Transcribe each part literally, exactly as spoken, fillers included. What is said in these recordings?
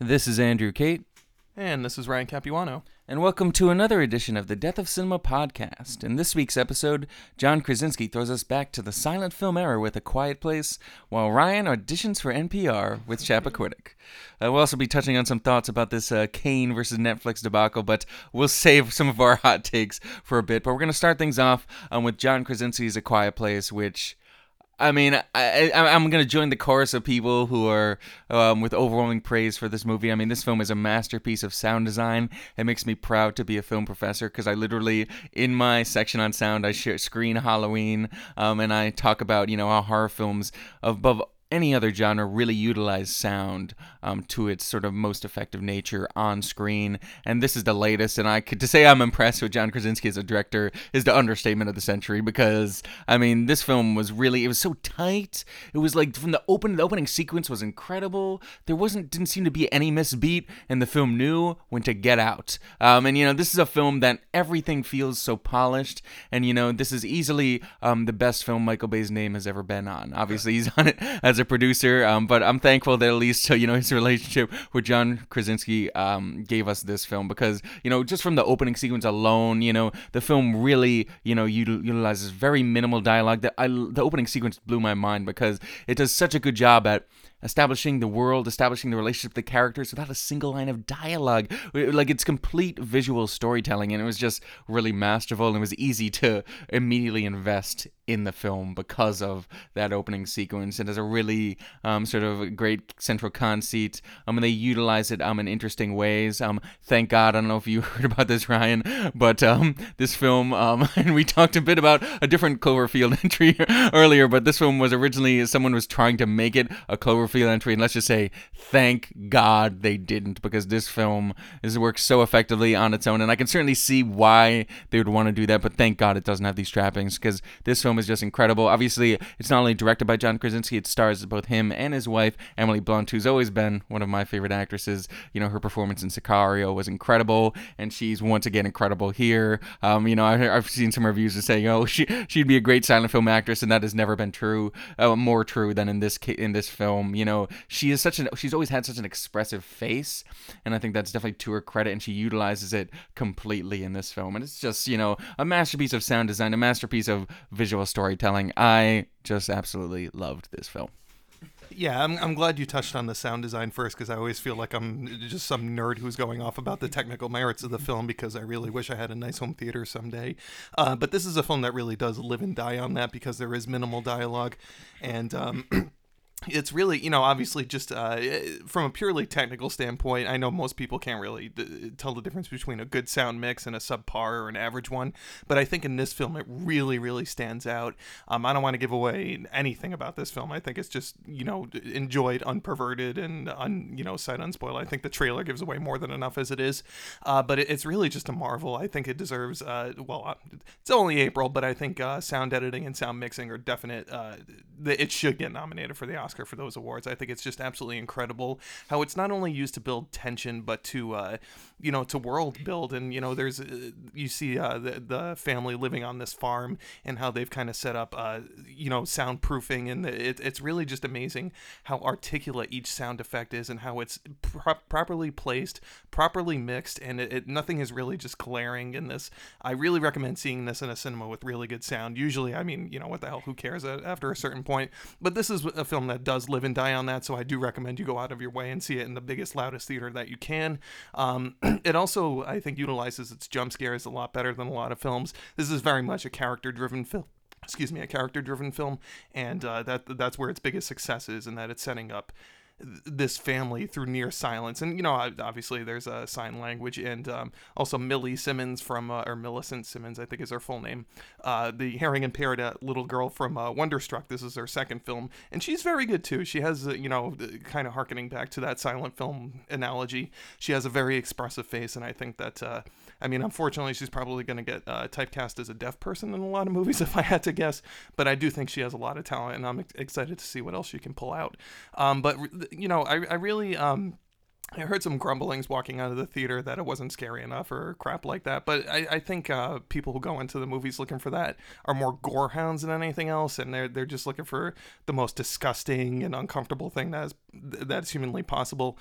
This is Andrew Kate, And this is Ryan Capuano. and welcome to another edition of the Death of Cinema podcast. In this week's episode, John Krasinski throws us back to the silent film era with A Quiet Place, while Ryan auditions for N P R with Chappaquiddick. Uh, we'll also be touching on some thoughts about this uh, Kane versus Netflix debacle, but we'll save some of our hot takes for a bit. But we're going to start things off um, with John Krasinski's A Quiet Place, which... I mean, I, I, I'm going to join the chorus of people who are um, with overwhelming praise for this movie. I mean, this film is a masterpiece of sound design. It makes me proud to be a film professor because I literally, in my section on sound, I share, screen Halloween, um, and I talk about, you know, how horror films above any other genre really utilize sound um, to its sort of most effective nature on screen, and this is the latest. And I could to say I'm impressed with John Krasinski as a director is the understatement of the century, because I mean this film was really it was so tight. It was like from the open the opening sequence was incredible. There wasn't didn't seem to be any misbeat, and the film knew when to get out. Um, and you know this is a film that everything feels so polished, and you know this is easily um, the best film Michael Bay's name has ever been on. Obviously he's on it as a producer, um, but I'm thankful that at least uh, you know his relationship with John Krasinski um, gave us this film, because you know just from the opening sequence alone, you know the film really you know util- utilizes very minimal dialogue. That I the opening sequence blew my mind because it does such a good job at establishing the world, establishing the relationship of the characters without a single line of dialogue. Like, it's complete visual storytelling, and it was just really masterful, and it was easy to immediately invest in the film because of that opening sequence. It has a really um, sort of great central conceit, um, and they utilize it um, in interesting ways. Um, thank God, I don't know if you heard about this, Ryan, but um, this film, um, and we talked a bit about a different Cloverfield entry earlier, but this film was originally, someone was trying to make it a Cloverfield entry, and let's just say thank God they didn't, because this film is works so effectively on its own, and I can certainly see why they would want to do that, but thank God it doesn't have these trappings, because this film is just incredible. Obviously, it's not only directed by John Krasinski, it stars both him and his wife, Emily Blunt, who's always been one of my favorite actresses. You know, her performance in Sicario was incredible, and she's once again incredible here. Um, you know, I, I've seen some reviews that saying, oh, she, she'd be a great silent film actress, and that has never been true, uh, more true than in this in this film. You know, she is such an she's always had such an expressive face, and I think that's definitely to her credit, and she utilizes it completely in this film. And it's just, you know, a masterpiece of sound design, a masterpiece of visual storytelling. I just absolutely loved this film. Yeah, I'm I'm glad you touched on the sound design first, because I always feel like I'm just some nerd who's going off about the technical merits of the film, because I really wish I had a nice home theater someday. Uh, but this is a film that really does live and die on that, because there is minimal dialogue, and um, it's really, you know, obviously just uh, from a purely technical standpoint, I know most people can't really d- tell the difference between a good sound mix and a subpar or an average one, but I think in this film it really, really stands out. Um, I don't want to give away anything about this film. I think it's just, you know, enjoyed unperverted and, un, you know, sight unspoiled. I think the trailer gives away more than enough as it is, uh, but it, it's really just a marvel. I think it deserves, uh, well, uh, it's only April, but I think uh, sound editing and sound mixing are definite. Uh, it should get nominated for the Oscar for those awards. I think it's just absolutely incredible how it's not only used to build tension, but to uh, you know to world build. And you know there's uh, you see uh, the the family living on this farm, and how they've kind of set up uh, you know soundproofing, and it, it's really just amazing how articulate each sound effect is, and how it's pro- properly placed, properly mixed, and it, it nothing is really just glaring in this. I really recommend seeing this in a cinema with really good sound. Usually, I mean, you know what the hell, who cares after a certain point, but this is a film that does live and die on that, so I do recommend you go out of your way and see it in the biggest, loudest theater that you can. Um, it also, I think, utilizes its jump scares a lot better than a lot of films. This is very much a character-driven film. Excuse me, a character-driven film, and uh, that that's where its biggest success is, in that it's setting up this family through near silence. And you know obviously there's a sign language, and um, also Millie Simmons from uh, or Millicent Simmons, I think is her full name, uh, the hearing impaired uh, little girl from uh, Wonderstruck. This is her second film, and she's very good too. She has uh, you know kind of harkening back to that silent film analogy, she has a very expressive face, and I think that uh, I mean unfortunately she's probably going to get uh, typecast as a deaf person in a lot of movies if I had to guess, but I do think she has a lot of talent, and I'm ex- excited to see what else she can pull out. Um, but you know, I, I really, um, I heard some grumblings walking out of the theater that it wasn't scary enough or crap like that. But I, I think uh, people who go into the movies looking for that are more gore hounds than anything else, and they're they're just looking for the most disgusting and uncomfortable thing that is that's humanly possible.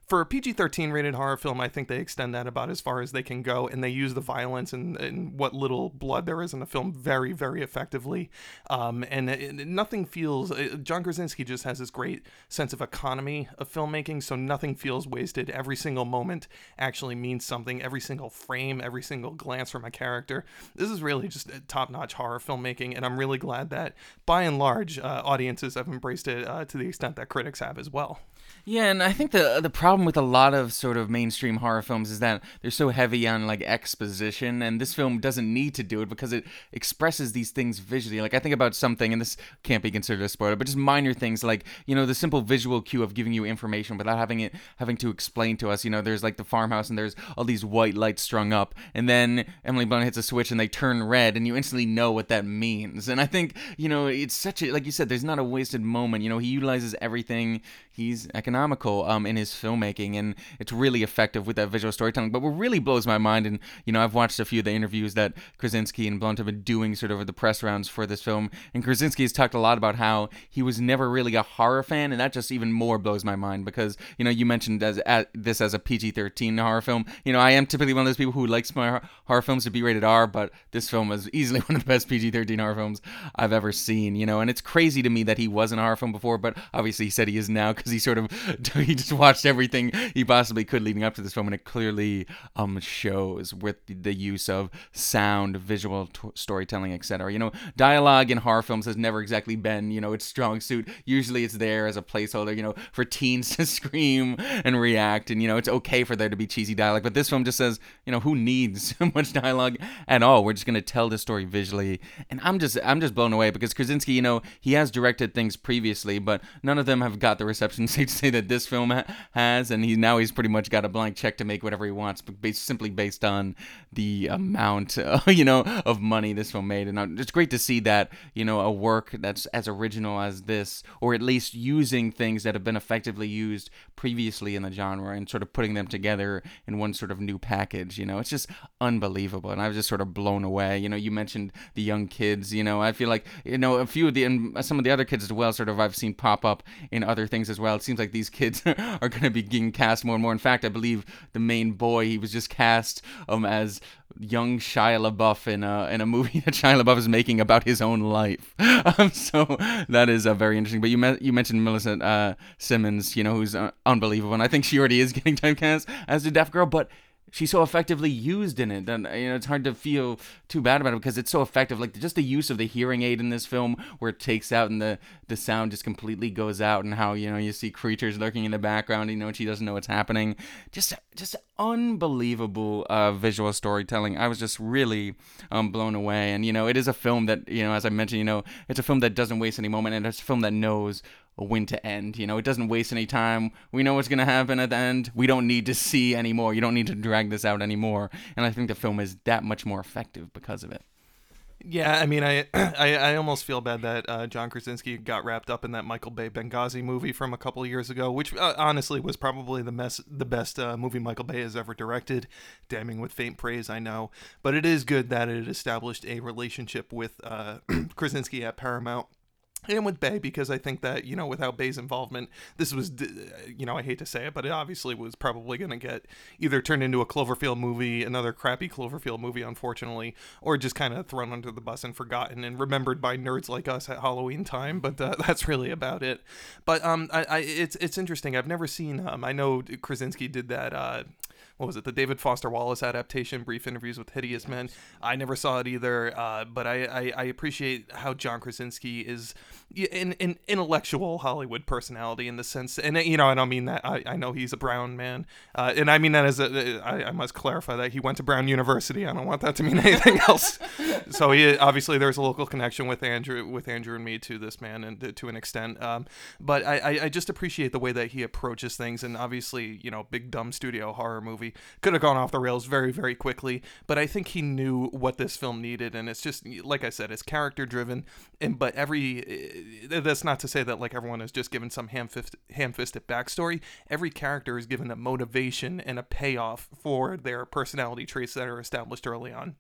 for a P G thirteen rated horror film, I think they extend that about as far as they can go, and they use the violence and, and what little blood there is in the film very, very effectively. Um, and it, it, nothing feels... Uh, John Krasinski just has this great sense of economy of filmmaking, so nothing feels wasted. Every single moment actually means something. Every single frame, every single glance from a character. This is really just top-notch horror filmmaking, and I'm really glad that, by and large, uh, audiences have embraced it uh, to the extent that critics have as well. Yeah, and I think the the problem with a lot of sort of mainstream horror films is that they're so heavy on like exposition, and this film doesn't need to do it because it expresses these things visually. Like I think about something, and this can't be considered a spoiler, but just minor things like, you know, the simple visual cue of giving you information without having it having to explain to us. You know, there's like the farmhouse and there's all these white lights strung up, and then Emily Blunt hits a switch and they turn red, and you instantly know what that means. And I think, you know, it's such a, like you said, there's not a wasted moment. You know, he utilizes everything. He's economical um, in his filmmaking, and it's really effective with that visual storytelling. But what really blows my mind, and, you know, I've watched a few of the interviews that Krasinski and Blunt have been doing sort of the press rounds for this film, and Krasinski has talked a lot about how he was never really a horror fan, and that just even more blows my mind because, you know, you mentioned as, as this as a P G thirteen horror film. You know, I am typically one of those people who likes my horror films to be rated R, but this film was easily one of the best P G thirteen horror films I've ever seen, you know, and it's crazy to me that he wasn't a horror film before, but obviously he said he is now because he sort of he just watched everything he possibly could leading up to this film, and it clearly um shows with the use of sound, visual t- storytelling, et cetera. You know, dialogue in horror films has never exactly been, you know, its strong suit. Usually it's there as a placeholder, you know, for teens to scream and react, and, you know, it's okay for there to be cheesy dialogue, but this film just says, you know, who needs so much dialogue at all? We're just going to tell the story visually, and I'm just I'm just blown away because Krasinski, you know, he has directed things previously, but none of them have got the reception to say that this film ha- has, and he now he's pretty much got a blank check to make whatever he wants, but based, simply based on the amount, uh, you know, of money this film made. And it's great to see that, you know, a work that's as original as this, or at least using things that have been effectively used previously in the genre and sort of putting them together in one sort of new package. You know, it's just unbelievable, and I was just sort of blown away. You know, you mentioned the young kids. You know, I feel like, you know, a few of the and some of the other kids as well, sort of I've seen pop up in other things as well. It seems like these kids are going to be getting cast more and more. In fact, I believe the main boy, he was just cast um as young Shia LaBeouf in a in a movie that Shia LaBeouf is making about his own life. Um, so that is uh, very interesting. But you me- you mentioned Melissa uh, Simmons, you know, who's uh, unbelievable, and I think she already is getting typecast as the deaf girl, but she's so effectively used in it that, you know, it's hard to feel too bad about it because it's so effective. Like just the use of the hearing aid in this film, where it takes out and the the sound just completely goes out, and how, you know, you see creatures lurking in the background, you know, and she doesn't know what's happening. Just just unbelievable uh, visual storytelling. I was just really um, blown away. And, you know, it is a film that, you know, as I mentioned, you know, it's a film that doesn't waste any moment, and it's a film that knows when to end. You know, it doesn't waste any time. We know what's going to happen at the end. We don't need to see anymore. You don't need to drag this out anymore. And I think the film is that much more effective because of it. Yeah, I mean, I I, I almost feel bad that uh, John Krasinski got wrapped up in that Michael Bay Benghazi movie from a couple of years ago, which uh, honestly was probably the mess, the best uh, movie Michael Bay has ever directed. Damning with faint praise, I know. But it is good that it established a relationship with uh, Krasinski at Paramount. And with Bay, because I think that, you know, without Bay's involvement, this was, you know, I hate to say it, but it obviously was probably going to get either turned into a Cloverfield movie, another crappy Cloverfield movie, unfortunately, or just kind of thrown under the bus and forgotten and remembered by nerds like us at Halloween time. But uh, that's really about it. But um, I, I it's it's interesting. I've never seen. Um, I know Krasinski did that. Uh, What was it? The David Foster Wallace adaptation, Brief Interviews with Hideous Men. I never saw it either, uh, but I, I, I appreciate how John Krasinski is an, an intellectual Hollywood personality in the sense, and, you know, I don't mean that, I, I know he's a Brown man, uh, and I mean that as a, I, I must clarify that he went to Brown University. I don't want that to mean anything else. So he, obviously there's a local connection with Andrew, with Andrew and me to this man, and to, to an extent. Um, but I, I, I just appreciate the way that he approaches things, and obviously, you know, big dumb studio horror movie could have gone off the rails very, very quickly, but I think he knew what this film needed, and it's just, like I said, it's character driven, and but every, that's not to say that like everyone is just given some ham-fist, ham-fisted backstory. Every character is given a motivation and a payoff for their personality traits that are established early on.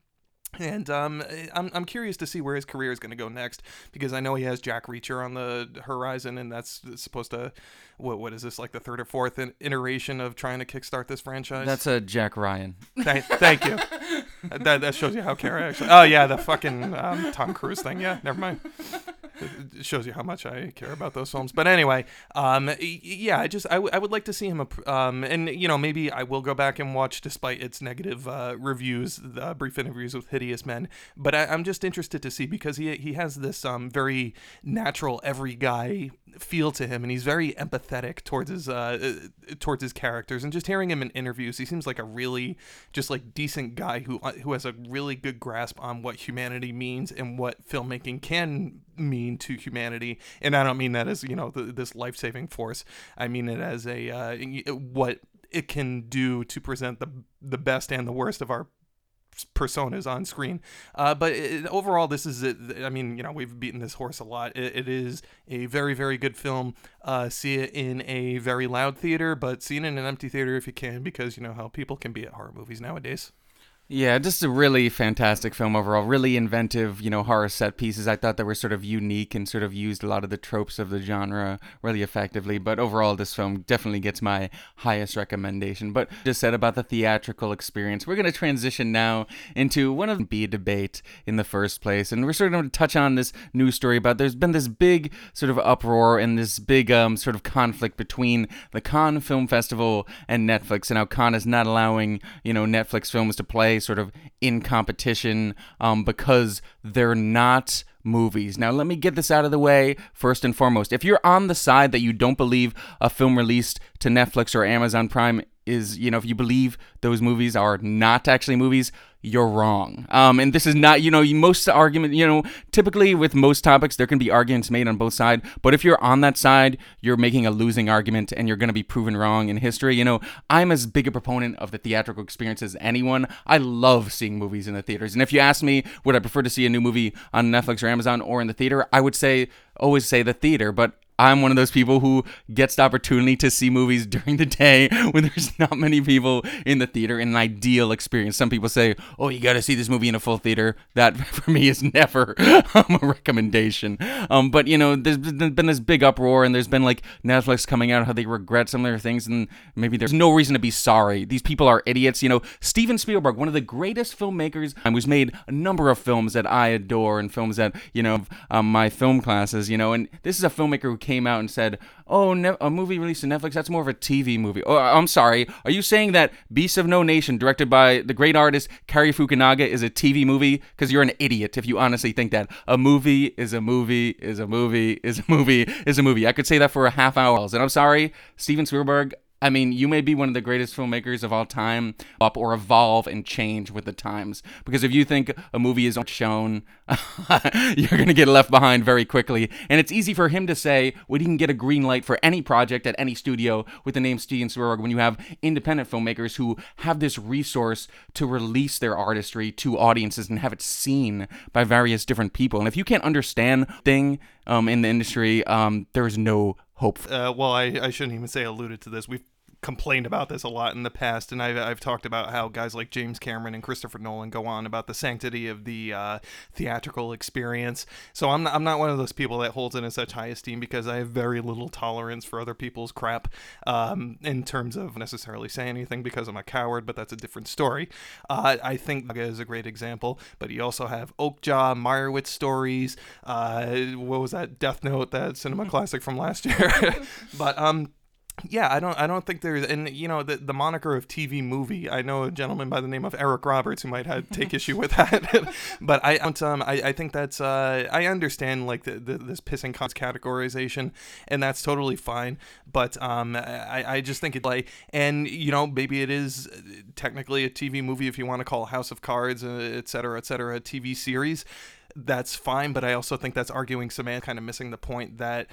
And um, I'm I'm curious to see where his career is going to go next, because I know he has Jack Reacher on the horizon, and that's supposed to, what what is this, like the third or fourth iteration of trying to kickstart this franchise? That's a Jack Ryan. Th- thank you. that that shows you how care I actually. Oh yeah, the fucking um, Tom Cruise thing. Yeah, never mind. It shows you how much I care about those films. But anyway, um, yeah, I just I, w- I would like to see him, um, and you know, maybe I will go back and watch, despite its negative uh, reviews, the brief interviews with Hideous Men. But I, I'm just interested to see, because he he has this um very natural, every guy feel to him, and he's very empathetic towards his uh towards his characters. And just hearing him in interviews, he seems like a really just like decent guy who who has a really good grasp on what humanity means and what filmmaking can mean to humanity. And I don't mean that as, you know, the, this life-saving force. I mean it as a uh, what it can do to present the the best and the worst of our personas on screen. Uh, but it, overall, this is it. I mean, you know, we've beaten this horse a lot. It, it is a very, very good film. Uh, see it in a very loud theater, but see it in an empty theater if you can, because you know how people can be at horror movies nowadays. Yeah, just a really fantastic film overall. Really inventive, you know, horror set pieces. I thought they were sort of unique and sort of used a lot of the tropes of the genre really effectively. But overall, this film definitely gets my highest recommendation. But just said about the theatrical experience, we're going to transition now into one of the B debate in the first place. And we're sort of going to touch on this news story about there's been this big sort of uproar and this big um, sort of conflict between the Cannes Film Festival and Netflix, and how Cannes is not allowing, you know, Netflix films to play sort of in competition um, because they're not movies. Now, let me get this out of the way first and foremost. If you're on the side that you don't believe a film released to Netflix or Amazon Prime is, you know, if you believe those movies are not actually movies, you're wrong. Um, and this is not, you know, most argument, you know, typically with most topics, there can be arguments made on both sides. But if you're on that side, you're making a losing argument and you're going to be proven wrong in history. You know, I'm as big a proponent of the theatrical experience as anyone. I love seeing movies in the theaters. And if you ask me, would I prefer to see a new movie on Netflix or Amazon or in the theater, I would say, always say the theater. But I'm one of those people who gets the opportunity to see movies during the day when there's not many people in the theater, in an ideal experience. Some people say, oh, you got to see this movie in a full theater. That, for me, is never um, a recommendation. Um, but, you know, there's been this big uproar, and there's been, like, Netflix coming out how they regret some of their things, and maybe there's no reason to be sorry. These people are idiots. You know, Steven Spielberg, one of the greatest filmmakers, um, who's made a number of films that I adore and films that, you know, um, my film classes, you know, and this is a filmmaker who came out and said, oh, ne- a movie released on Netflix, that's more of a T V movie. Oh, I'm sorry. Are you saying that Beasts of No Nation, directed by the great artist Cary Fukunaga, is a T V movie? Because you're an idiot if you honestly think that. A movie is a movie is a movie is a movie is a movie. I could say that for a half hour. And I'm sorry, Steven Spielberg, I mean, you may be one of the greatest filmmakers of all time, up or evolve and change with the times. Because if you think a movie is shown, you're going to get left behind very quickly. And it's easy for him to say when he can get a green light for any project at any studio with the name Steven Spielberg, when you have independent filmmakers who have this resource to release their artistry to audiences and have it seen by various different people. And if you can't understand thing um, in the industry, um, there is no hope. Uh, well, I, I shouldn't even say alluded to this. We've complained about this a lot in the past, and I've, I've talked about how guys like James Cameron and Christopher Nolan go on about the sanctity of the uh, theatrical experience. So I'm not, I'm not one of those people that holds it in such high esteem, because I have very little tolerance for other people's crap um, in terms of necessarily saying anything, because I'm a coward, but that's a different story. Uh, I think Naga is a great example, but you also have Oakjaw, Meyerowitz stories, uh, what was that, Death Note, that cinema classic from last year. But um yeah, I don't I don't think there's, and you know, the the moniker of T V movie, I know a gentleman by the name of Eric Roberts who might have take issue with that. But I don't um I, I think that's uh I understand like the, the this pissing cons categorization, and that's totally fine. But um I, I just think it like, and you know, maybe it is technically a T V movie if you want to call House of Cards, uh, et cetera, et cetera, a T V series. That's fine, but I also think that's arguing semantics, kind of missing the point that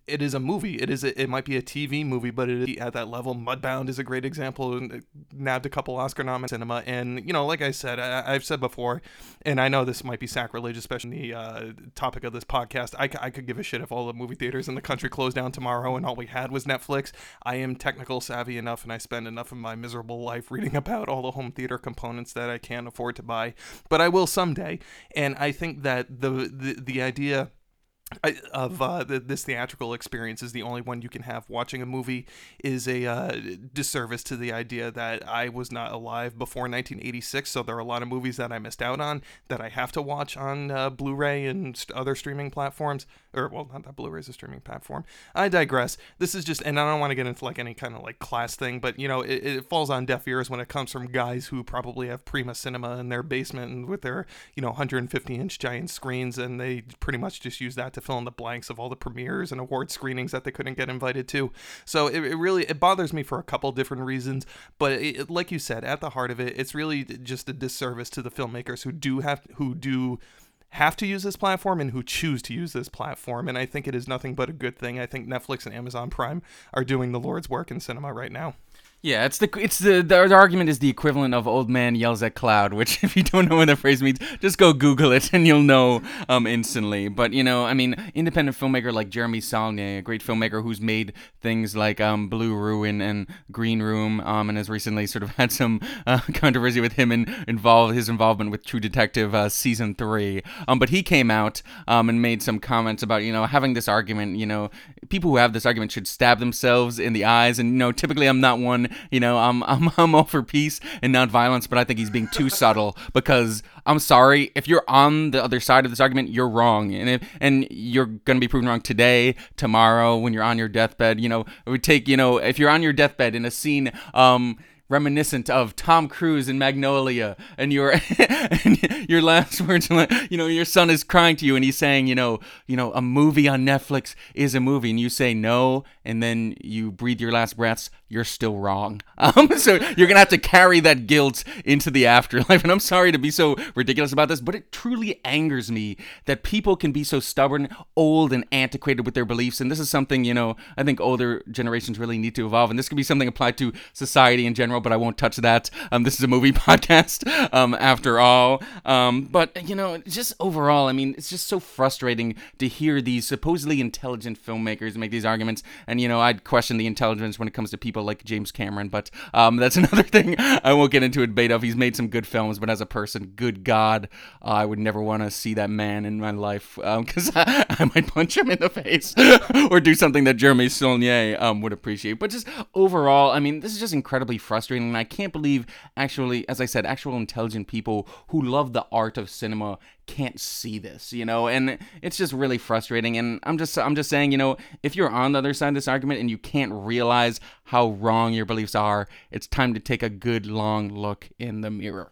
it is a movie. It is a, it might be a T V movie, but it is at that level. Mudbound is a great example, and nabbed a couple Oscar nominations in cinema. And you know, like I said, I, I've said before, and I know this might be sacrilegious, especially in the uh, topic of this podcast. I, I could give a shit if all the movie theaters in the country closed down tomorrow and all we had was Netflix. I am technical savvy enough, and I spend enough of my miserable life reading about all the home theater components that I can't afford to buy, but I will someday. And I think that the the, the idea I, of uh, the, this theatrical experience is the only one you can have. Watching a movie is a uh, disservice to the idea that I was not alive before nineteen eighty-six, so there are a lot of movies that I missed out on that I have to watch on uh, Blu-ray and st- other streaming platforms. Or, well, not that Blu-ray is a streaming platform. I digress. This is just, and I don't want to get into like any kind of like class thing, but you know, it, it falls on deaf ears when it comes from guys who probably have Prima Cinema in their basement and with their, you know, one hundred fifty inch giant screens, and they pretty much just use that to fill in the blanks of all the premieres and award screenings that they couldn't get invited to. So it, it really, it bothers me for a couple different reasons, but it, like you said, at the heart of it, it's really just a disservice to the filmmakers who do have, who do have to use this platform and who choose to use this platform. And I think it is nothing but a good thing. I think Netflix and Amazon Prime are doing the Lord's work in cinema right now. Yeah, it's the it's the, the the argument is the equivalent of old man yells at cloud, which if you don't know what that phrase means, just go Google it and you'll know um instantly. But you know, I mean, independent filmmaker like Jeremy Saulnier, a great filmmaker who's made things like um Blue Ruin and Green Room, um and has recently sort of had some uh, controversy with him and involved his involvement with True Detective uh, season three. Um, but he came out um and made some comments about, you know, having this argument. You know, people who have this argument should stab themselves in the eyes. And you know, typically I'm not one. You know, I'm I'm I'm all for peace and not violence, but I think he's being too subtle because I'm sorry, if you're on the other side of this argument, you're wrong, and if, and you're gonna be proven wrong today, tomorrow, when you're on your deathbed. You know, it would take, you know, if you're on your deathbed in a scene, um. reminiscent of Tom Cruise in Magnolia, and your and your last words, you know, your son is crying to you, and he's saying, you know, you know, a movie on Netflix is a movie, and you say no, and then you breathe your last breaths, you're still wrong. Um, so you're gonna have to carry that guilt into the afterlife. And I'm sorry to be so ridiculous about this, but it truly angers me that people can be so stubborn, old, and antiquated with their beliefs. And this is something, you know, I think older generations really need to evolve, and this could be something applied to society in general. But I won't touch that. Um, this is a movie podcast, um, after all. Um, but, you know, just overall, I mean, it's just so frustrating to hear these supposedly intelligent filmmakers make these arguments. And, you know, I'd question the intelligence when it comes to people like James Cameron, but um, that's another thing I won't get into a debate of. He's made some good films, but as a person, good God, uh, I would never want to see that man in my life, because um, I, I might punch him in the face or do something that Jeremy Saulnier um, would appreciate. But just overall, I mean, this is just incredibly frustrating. And I can't believe, actually, as I said, actual intelligent people who love the art of cinema can't see this, you know, and it's just really frustrating. And I'm just, I'm just saying, you know, if you're on the other side of this argument and you can't realize how wrong your beliefs are, it's time to take a good long look in the mirror.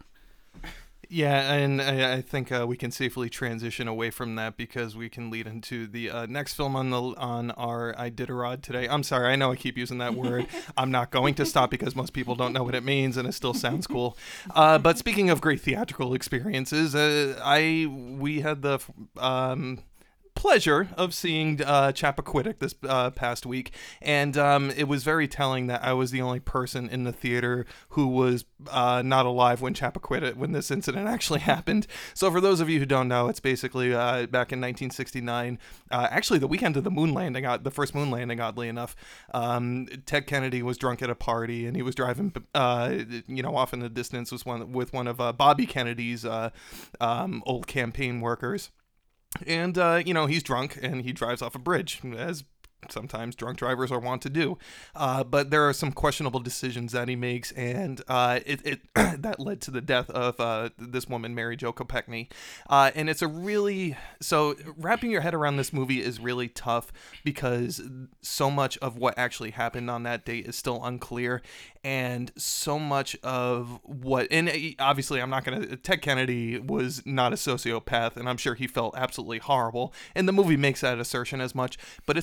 Yeah, and I, I think uh, we can safely transition away from that because we can lead into the uh, next film on the on our Iditarod today. I'm sorry, I know I keep using that word. I'm not going to stop because most people don't know what it means, and it still sounds cool. Uh, but speaking of great theatrical experiences, uh, I we had the um, pleasure of seeing uh, Chappaquiddick this uh, past week, and um, it was very telling that I was the only person in the theater who was uh, not alive when Chappaquiddick, when this incident actually happened. So for those of you who don't know, it's basically uh, back in nineteen sixty-nine, uh, actually the weekend of the moon landing, uh, the first moon landing, oddly enough. Um, Ted Kennedy was drunk at a party, and he was driving, uh, you know, off in the distance with one with one of uh, Bobby Kennedy's uh, um, old campaign workers. And, uh, you know, he's drunk and he drives off a bridge, as sometimes drunk drivers are wont to do. Uh, but there are some questionable decisions that he makes, and uh, it, it that led to the death of uh, this woman, Mary Jo Kopechne. Uh, and it's a really... So wrapping your head around this movie is really tough because so much of what actually happened on that date is still unclear. And so much of what, and obviously I'm not going to, Ted Kennedy was not a sociopath, and I'm sure he felt absolutely horrible. And the movie makes that assertion as much, but it's hard to know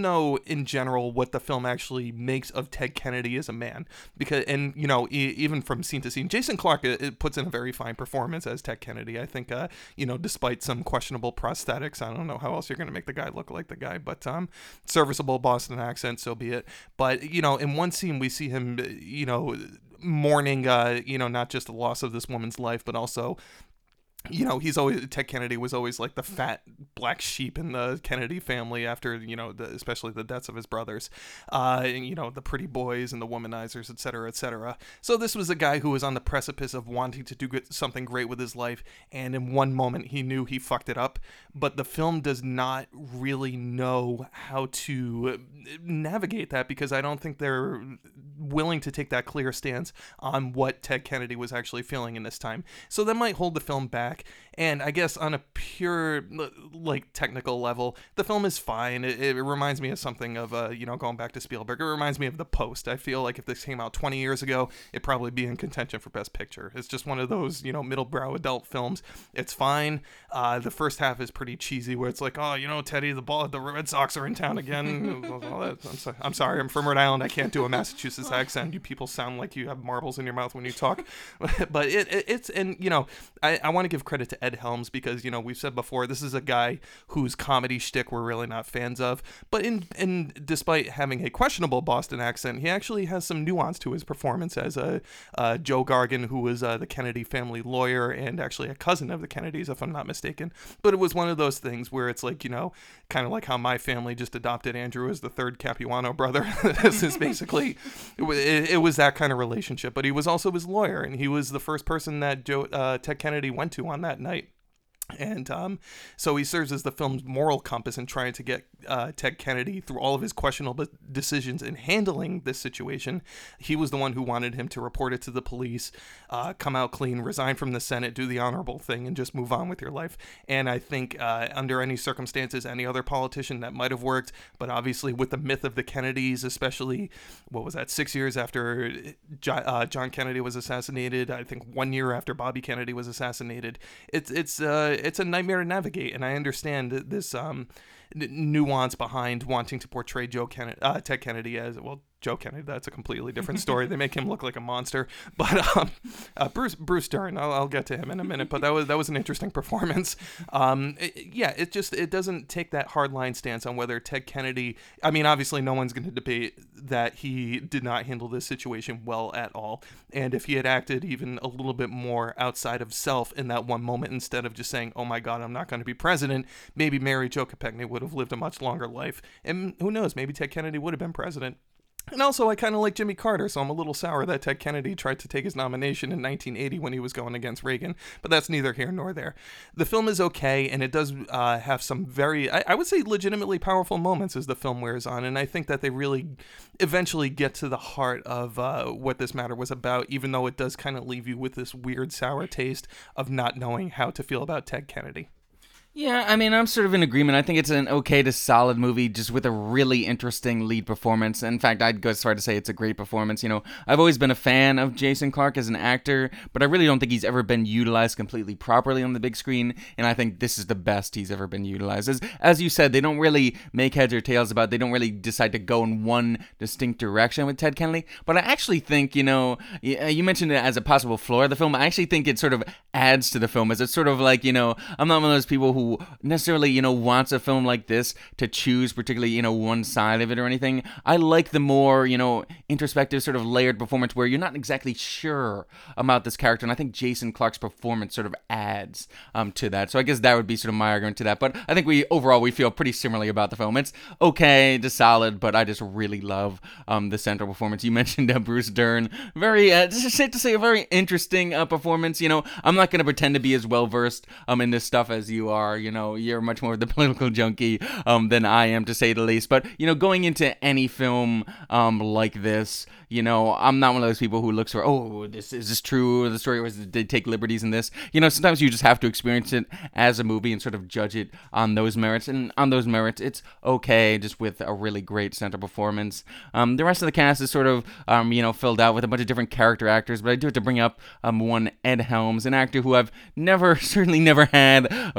know in general what the film actually makes of Ted Kennedy as a man, because and you know e- even from scene to scene, Jason Clarke it, it puts in a very fine performance as Ted Kennedy. I think uh, you know despite some questionable prosthetics, I don't know how else you're going to make the guy look like the guy, but um, serviceable Boston accent, so be it. But you know in one scene we see him you know mourning uh, you know not just the loss of this woman's life, but also. You know, he's always Ted Kennedy was always like the fat black sheep in the Kennedy family after, you know, the, especially the deaths of his brothers, uh, and, you know, the pretty boys and the womanizers, et cetera, et cetera. So this was a guy who was on the precipice of wanting to do good, something great with his life. And in one moment he knew he fucked it up. But the film does not really know how to navigate that, because I don't think they're willing to take that clear stance on what Ted Kennedy was actually feeling in this time. So that might hold the film back. And I guess on a pure, like, technical level, the film is fine. It, it reminds me of something of, uh, you know, going back to Spielberg, it reminds me of The Post. I feel like if this came out twenty years ago, it'd probably be in contention for Best Picture. It's just one of those, you know, middle-brow adult films. It's fine. Uh, the first half is pretty cheesy, where it's like, oh, you know, Teddy, the ball, the Red Sox are in town again. I'm, so, I'm sorry, I'm from Rhode Island. I can't do a Massachusetts accent. You people sound like you have marbles in your mouth when you talk. But it, it it's, and, you know, I, I want to give credit to Ed Helms, because, you know, we've said before, this is a guy whose comedy shtick we're really not fans of. But in, in despite having a questionable Boston accent, he actually has some nuance to his performance as a uh, Joe Gargan, who was uh, the Kennedy family lawyer and actually a cousin of the Kennedys, if I'm not mistaken. But it was one of those things where it's like, you know, kind of like how my family just adopted Andrew as the third Capuano brother. This is basically, it, it was that kind of relationship. But he was also his lawyer, and he was the first person that Joe, uh, Ted Kennedy went to on that night. And um, so he serves as the film's moral compass in trying to get uh, Ted Kennedy through all of his questionable decisions in handling this situation. He was the one who wanted him to report it to the police, uh, come out clean, resign from the Senate, do the honorable thing, and just move on with your life. And I think uh, under any circumstances, any other politician, that might have worked. But obviously with the myth of the Kennedys, especially, what was that, six years after John, uh, John Kennedy was assassinated, I think one year after Bobby Kennedy was assassinated, it's, it's, uh, it's a nightmare to navigate, and I understand this um, n- nuance behind wanting to portray Joe Kennedy, uh, Ted Kennedy as, well, Joe Kennedy, that's a completely different story. They make him look like a monster. But um, uh, Bruce Bruce Dern, I'll, I'll get to him in a minute. But that was that was an interesting performance. Um, it, yeah, it just it doesn't take that hardline stance on whether Ted Kennedy. I mean, obviously, no one's going to debate that he did not handle this situation well at all. And if he had acted even a little bit more outside of self in that one moment, instead of just saying, "Oh my God, I'm not going to be president," maybe Mary Jo Kopechne would have lived a much longer life. And who knows? Maybe Ted Kennedy would have been president. And also, I kind of like Jimmy Carter, so I'm a little sour that Ted Kennedy tried to take his nomination in nineteen eighty when he was going against Reagan, but that's neither here nor there. The film is okay, and it does uh, have some very, I, I would say, legitimately powerful moments as the film wears on, and I think that they really eventually get to the heart of uh, what this matter was about, even though it does kind of leave you with this weird, sour taste of not knowing how to feel about Ted Kennedy. Yeah, I mean, I'm sort of in agreement. I think it's an okay to solid movie, just with a really interesting lead performance. In fact, I'd go as far to say it's a great performance. You know, I've always been a fan of Jason Clarke as an actor, but I really don't think he's ever been utilized completely properly on the big screen, and I think this is the best he's ever been utilized. As, as you said, they don't really make heads or tails about it. They don't really decide to go in one distinct direction with Ted Kennedy, but I actually think, you know, you mentioned it as a possible flaw of the film. I actually think it sort of adds to the film, as it's sort of like, you know, I'm not one of those people who necessarily, you know, wants a film like this to choose particularly, you know, one side of it or anything. I like the more, you know, introspective sort of layered performance where you're not exactly sure about this character, and I think Jason Clarke's performance sort of adds um, to that. So I guess that would be sort of my argument to that, but I think we, overall, we feel pretty similarly about the film. It's okay to solid, but I just really love um, the central performance. You mentioned uh, Bruce Dern, very, uh, just safe to say, a very interesting uh, performance. You know, I'm not going to pretend to be as well-versed um, in this stuff as you are. You know, you're much more the political junkie um, than I am, to say the least. But, you know, going into any film um, like this, you know, I'm not one of those people who looks for, oh, this is this true? The story was, did they take liberties in this? You know, sometimes you just have to experience it as a movie and sort of judge it on those merits. And on those merits, it's okay, just with a really great center performance. Um, the rest of the cast is sort of, um, you know, filled out with a bunch of different character actors. But I do have to bring up um, one Ed Helms, an actor who I've never, certainly never had a great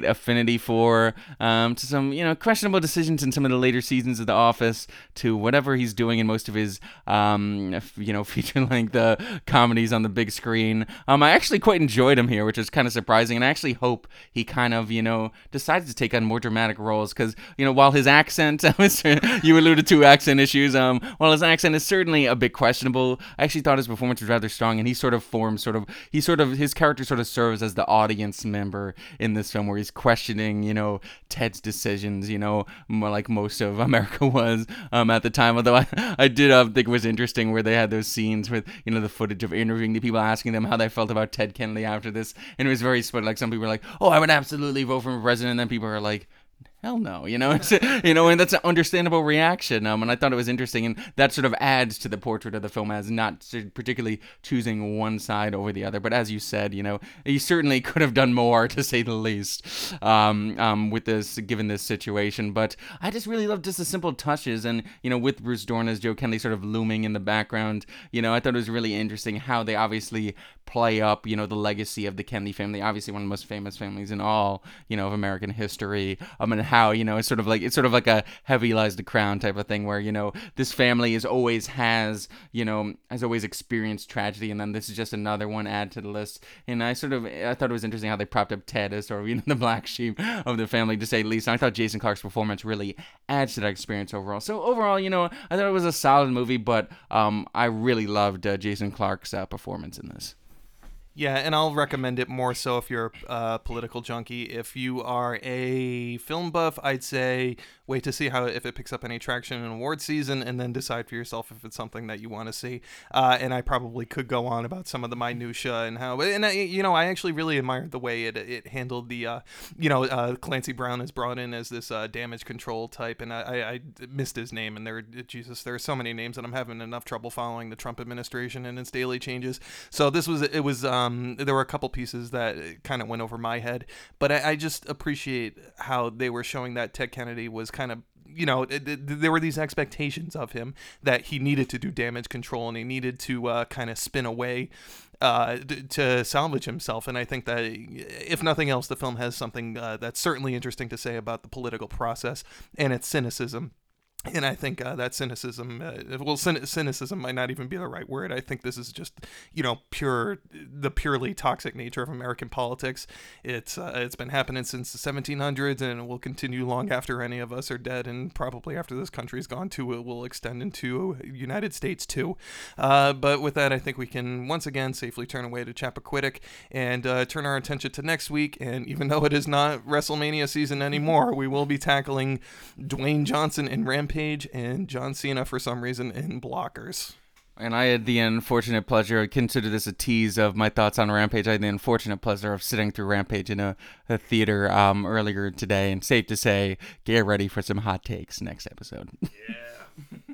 affinity for, um, to some, you know, questionable decisions in some of the later seasons of The Office, to whatever he's doing in most of his, um, you know, feature-length uh, comedies on the big screen. Um, I actually quite enjoyed him here, which is kind of surprising, and I actually hope he kind of, you know, decides to take on more dramatic roles, because, you know, while his accent, you alluded to accent issues, um, while his accent is certainly a bit questionable, I actually thought his performance was rather strong, and he sort of forms sort of, he sort of, his character sort of serves as the audience member in this film, where he's questioning, you know, Ted's decisions, you know, more like most of America was um, at the time. Although I, I did uh, think it was interesting where they had those scenes with, you know, the footage of interviewing the people, asking them how they felt about Ted Kennedy after this, and it was very split. Like, some people were like, "Oh, I would absolutely vote for him for president," and then people are like, hell no, you know, it's, you know, and that's an understandable reaction. Um, and I thought it was interesting, and that sort of adds to the portrait of the film as not particularly choosing one side over the other. But as you said, you know, he certainly could have done more, to say the least, um, um, with this, given this situation. But I just really loved just the simple touches, and, you know, with Bruce Dorn as Joe Kennedy sort of looming in the background, you know, I thought it was really interesting how they obviously play up, you know, the legacy of the Kennedy family, obviously one of the most famous families in all, you know, of American history. Um, and how, you know, it's sort of like, it's sort of like a heavy lies the crown type of thing, where, you know, this family is always has, you know, has always experienced tragedy, and then this is just another one add to the list. And I sort of, I thought it was interesting how they propped up Ted as sort of, you know, the black sheep of the family, to say the least. And I thought Jason Clarke's performance really adds to that experience overall. So overall, you know, I thought it was a solid movie, but um, I really loved uh, Jason Clarke's uh, performance in this. Yeah, and I'll recommend it more so if you're a uh, political junkie. If you are a film buff, I'd say wait to see how if it picks up any traction in award season, and then decide for yourself if it's something that you want to see. Uh, and I probably could go on about some of the minutia and how, and I, you know, I actually really admired the way it it handled the, uh, you know, uh, Clancy Brown is brought in as this uh, damage control type, and I, I, I missed his name, and there, Jesus, there are so many names, and I'm having enough trouble following the Trump administration and its daily changes. So this was, it was. Um, Um, there were a couple pieces that kind of went over my head, but I, I just appreciate how they were showing that Ted Kennedy was kind of, you know, it, it, there were these expectations of him that he needed to do damage control, and he needed to uh, kind of spin away uh, d- to salvage himself. And I think that, if nothing else, the film has something uh, that's certainly interesting to say about the political process and its cynicism. And I think uh, that cynicism, uh, well, cyn- cynicism might not even be the right word. I think this is just, you know, pure, the purely toxic nature of American politics. It's uh, it's been happening since the seventeen hundreds, and it will continue long after any of us are dead, and probably after this country's gone too. It will extend into United States too. Uh, but with that, I think we can once again safely turn away to Chappaquiddick and uh, turn our attention to next week. And even though it is not WrestleMania season anymore, we will be tackling Dwayne Johnson and Rampage. Page and John Cena for some reason in Blockers. And I had the unfortunate pleasure, I consider this a tease of my thoughts on Rampage. I had the unfortunate pleasure of sitting through Rampage in a, a theater um, earlier today, and safe to say, get ready for some hot takes next episode. Yeah.